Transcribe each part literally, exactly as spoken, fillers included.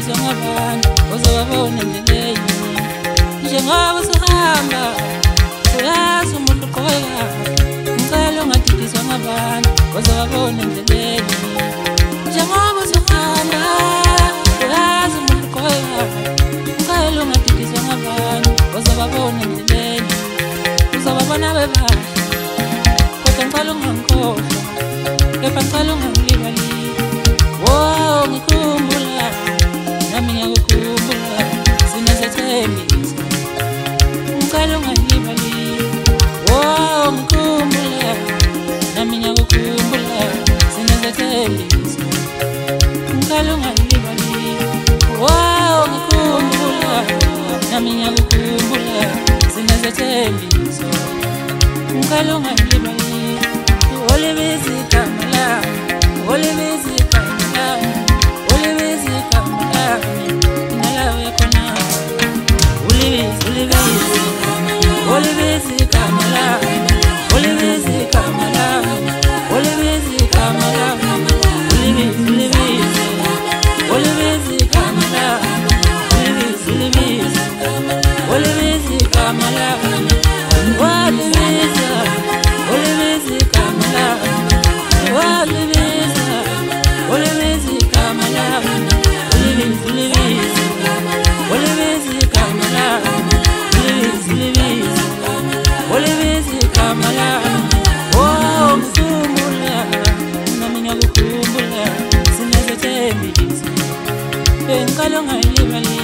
ngididizwa ngabantu uzobabona endleleni njengoba usahamba uyazi umuntu uqhubeka ngicela ungadidizwa ngabantu uzobabona endleleni njengoba usahamba uyazi umuntu uqhubeka ngicela ungadidizwa ngabantu uzobabona endleleni uzobabona bebahle kodwa ngicela ungangikhohlwa kepha ngicela ungangilibali oh ngikhumbula nami ngiyakukhumbula sinezethembiso ngicela ungangilibali oh ngikhumbula nami ngiyakukhumbula sinezethembiso ngicela ungangilibali oh ngikhumbula nami ngiyakukhumbula sinezethembiso ngicela ungangilibali olibisi kamala olibisi kamala olibisi kamala nalawe khona olibisi olibisi olibisi kamala olibisi kamala olibisi kamala olibisi olibisi olibisi kamala olibisi olibisi olibisi kamala olibisi olibisi kamala olibisi olibisi kamala olibisi olibisi olibisi kamala olibisi olibisi olibisi kamala oh ngikhumbula nami ngiyakukhumbula sinezethembiso ngicela ungayilibali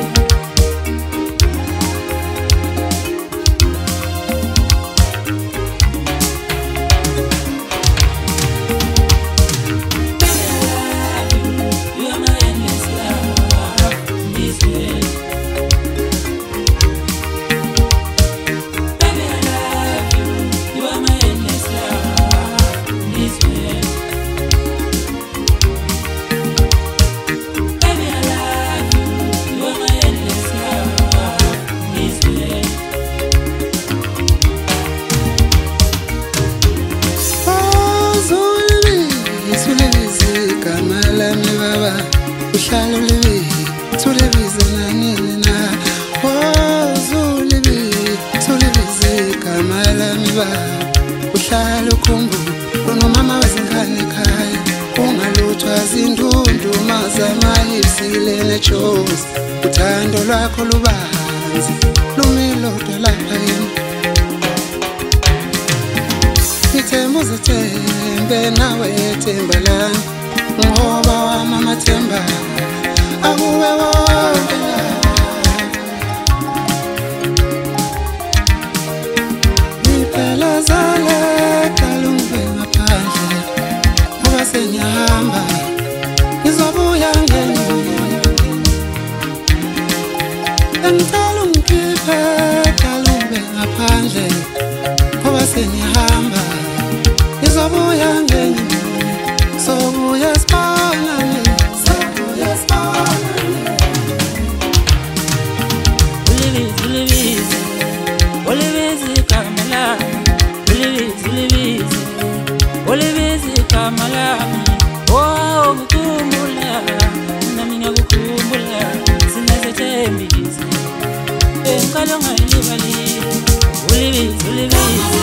uhlala ulibi thulibize nanini na wozulibi thulibize igama lami baba uhlala ukhumbula unomama wezingane ekhaya ungaluthwa zindundu mazamayisile nechozi uthando lwakho lubanzi lumilodwa lapha yini ithemba uzithembe nawe ethemba lami ngoba wami amathemba akuwe wonke ngipela zale cala ungibe ngaphandle ngoba sengiyahamba ngizobuya ngenye ngicela ungikhiphe cala ungibe ngaphandle ngoba sengiyahamba ngizobuya ngenye sobuya sibonane sobuya sibonane olibisi olibisi olibisi kamala olibisi olibisi olibisi kamala oh ngikhumbula nami ngiyakukhumbula sinezethembiso ngicela ungayilibali olibisi olibisi